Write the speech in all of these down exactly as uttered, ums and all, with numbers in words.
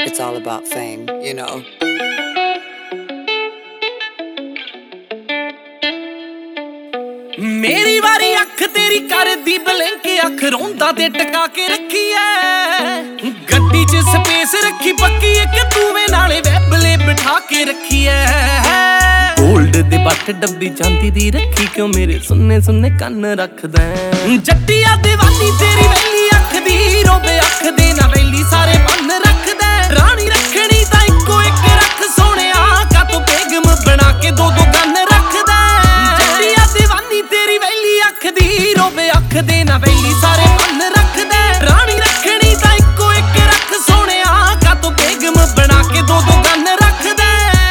it's all about fame, you know. ਮੇਰੀ ਵਾਰੀ ਅੱਖ ਤੇਰੀ ਕਰਦੀ ਬਲਿੰਕ, ਅੱਖ ਰੋਂਦਾ ਤੇ ਟਕਾ ਕੇ ਰੱਖੀ ਐ। ਗੱਡੀ 'ਚ ਸਪੇਸ ਰੱਖੀ ਪੱਕੀ, ਇੱਕ ਤੂਵੇਂ ਨਾਲੇ ਵੈਬਲੇ ਬਿਠਾ ਕੇ ਰੱਖੀ ਐ। ਗੋਲਡ ਦੇ ਬੱਟ ਡੱਬੀ ਜਾਂਦੀ ਦੀ ਰੱਖੀ, ਕਿਉਂ ਮੇਰੇ ਸੁੰਨੇ ਸੁੰਨੇ ਕੰਨ ਰੱਖਦਾ। ਜੱਟੀਆ ਦੀਵਾਨੀ ਤੇਰੀ ਵੈਲੀ ਅੱਖ ਦੀ, ਰੋਵੇ ਅੱਖ ਦੇ ਨਾ ਵੈਲੀ ਸਾਰੇ ਬੰਨ ਰੱਖਦਾ। ਰਾਣੀ ਰੱਖਣੀ ਤਾਂ ਇੱਕੋ ਇੱਕ ਰੱਖ ਸੋਹਣਿਆ, ਕਾਤੋਂ ਬੇਗਮ ਬਣਾ ਕੇ ਦੋ ਦੋ ਗੰਨ ਰੱਖਦਾ। ਜੱਟੀਆ ਦੀਵਾਨੀ ਤੇਰੀ ਵੈਲੀ ਅੱਖ ਦੀ, ਰੋਵੇ ਅੱਖ ਦੇ ਨਾ ਵੈਲੀ ਸਾਰੇ ਬੰਨ ਰੱਖਦਾ। ਰਾਣੀ ਰੱਖਣੀ ਤਾਂ ਇੱਕੋ ਇੱਕ ਰੱਖ ਸੋਹਣਿਆ, ਕਾਤੋਂ ਬੇਗਮ ਬਣਾ ਕੇ ਦੋ ਦੋ ਗੰਨ ਰੱਖਦਾ।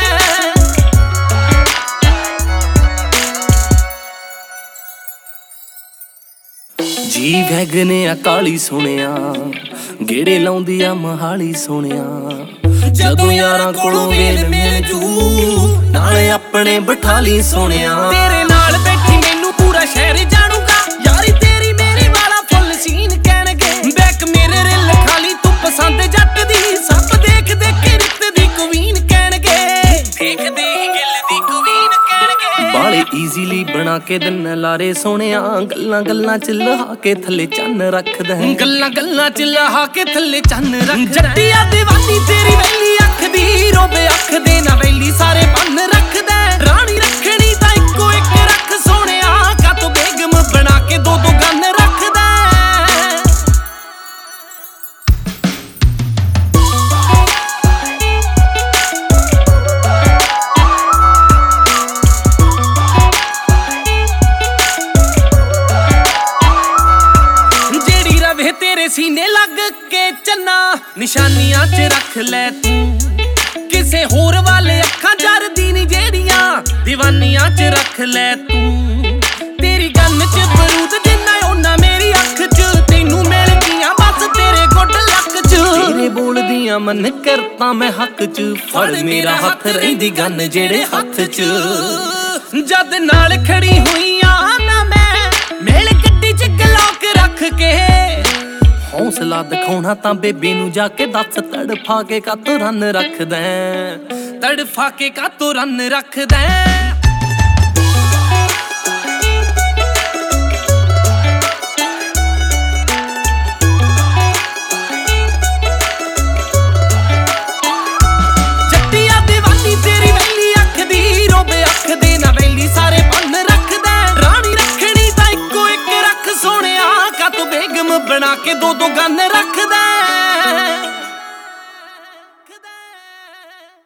ਜੀ ਵੈਗਨ ਆ ਕਾਲੀ ਸੋਹਣਿਆ, ਗੇੜੇ ਲਾਉਂਦੀ ਆ ਮਹਾਲੀ ਸੋਹਣਿਆ। ਜਦੋਂ ਯਾਰਾਂ ਕੋਲੋਂ ਵੇਲ ਮਿਲ ਜੂ, ਨਾਲੇ ਆਪਣੇ ਬਿਠਾਲੀ ਸੋਹਣਿਆ। ਤੇਰੇ ਨਾਲ ਬੈਠੀ ਮੈਨੂੰ ਪੂਰਾ ਸ਼ਹਿਰ ਜਾਣੂਗਾ, ਯਾਰੀ ਤੇਰੀ ਮੇਰੀ ਵਾਲਾ ਫੁੱਲ ਸੀਨ ਕਹਿਣਗੇ। ਬੈਕ ਮੇਰੇ ਰਿਲ ਖਾਲੀ ਤੂੰ ਪਸੰਦ ਜੱਟ ਦੀ, ਸਭ ਦੇਖ ਦੇਖ ਕੇ ਰਿੱਤ ਦੀ ਕੁਵੀਨ ਕਹਿਣਗੇ। ਦੇਖਦੇ ਹੀ ਗਿੱਲ ਦੀ ਕੁਵੀਨ ਕਹਿਣਗੇ। ਬਾਲੇ ਈਜ਼ੀਲੀ ਬਣਾ ਕੇ ਦਿਨ ਲਾਰੇ ਸੋਹਣਿਆ, ਗੱਲਾਂ ਗੱਲਾਂ ਚ ਲਹਾ ਕੇ ਥੱਲੇ ਚੰਨ ਰੱਖਦਾ। ਗੱਲਾਂ ਗੱਲਾਂ ਚ ਲਹਾ ਕੇ ਥੱਲੇ ਚੰਨ ਰੱਖਦਾ। ਜੱਟੀਆ ਦੀਵਾਨੀ ਤੇਰੀ ਵੈਲੀ ਅੱਖ ਦੀ, ਰੋਵੇ ਅੱਖ ਦੇ ਨਾ ਵੈਲੀ ਸਾਰੇ ਬੰਨ ਰੱਖਦਾ। ਰਾਣੀ ਰੱਖਣੀ ਤਾਂ ਇੱਕੋ ਇੱਕ ਰੱਖ ਸੋਹਣਿਆ, ਕਾਤੋਂ ਬੇਗਮ ਬਣਾ ਕੇ ਦੋ ਦੋ ਗੰਨ ਰੱਖਦਾ। ਜਿਹੜੀ ਰਵੇ ਤੇਰੇ ਸੀਨੇ ਲੱਗ ਕੇ ਚੰਨਾ, ਨਿਸ਼ਾਨੀਆਂ ਚ ਰੱਖ ਲੈ ਤੂੰ। ਕਿਸੇ ਹੋਰ ਵਾਲੇ ਅੱਖਾਂ ਜਰਦੀ ਨੀ ਜਿਹੜੀਆਂ, ਦੀਵਾਨੀਆਂ ਚ ਰੱਖ ਲੈ ਤੂੰ। ਤੇਰੀ ਗੰਨ ਚ ਬਰੂਦ ਜਿੰਨਾ ਓਨਾ ਮੇਰੀ ਅੱਖ ਚ, ਤੈਨੂੰ ਮਿਲ ਗਈਆਂ ਬਸ ਤੇਰੇ ਗੁੱਡ ਲੱਕ ਚ। ਤੇਰੇ ਬੋਲਦੀਆਂ ਮਨ ਕਰਤਾ ਮੈਂ ਹੱਕ ਚ, ਫੜ ਮੇਰਾ ਹੱਥ ਰਹਿੰਦੀ ਗੰਨ ਜਿਹੜੇ ਹੱਥ ਚ। ਜਦ ਨਾਲ ਖੜੀ ਹੋਈਆਂ ਨਾ ਮੈਂ, ਮੇਲ ਗੱਡੀ ਚ ਗਲੋਕ ਰੱਖ ਕੇ। ਹੌਸਲਾ ਦਿਖਾਉਣਾ ਤਾਂ ਬੇਬੇ ਨੂੰ ਜਾ ਕੇ ਦੱਸ, ਤੜਫਾ ਕੇ ਕਾਤੋਂ ਰੰਨ ਰੱਖਦਾ। ਤੜਫਾ ਕੇ ਕਾਤੋਂ ਰੰਨ ਰੱਖਦਾ। ਜੱਟੀਆ ਦੀਵਾਨੀ ਤੇਰੀ ਵੈਲੀ ਅੱਖ ਦੀ, ਰੋਵੇ ਅੱਖ ਦੇ ਨਾ ਵੈਲੀ ਸਾਰੇ ਬੰਨ ਰੱਖਦਾ। ਰਾਣੀ ਰੱਖਣੀ ਤਾਂ ਇੱਕੋ ਇੱਕ ਰੱਖ ਸੋਹਣਿਆ, ਕਾਤੋਂ ਬੇਗਮ ਬਣਾ ਕੇ ਦੋ ਦੋ ਗੰਨ ਰੱਖਦਾ।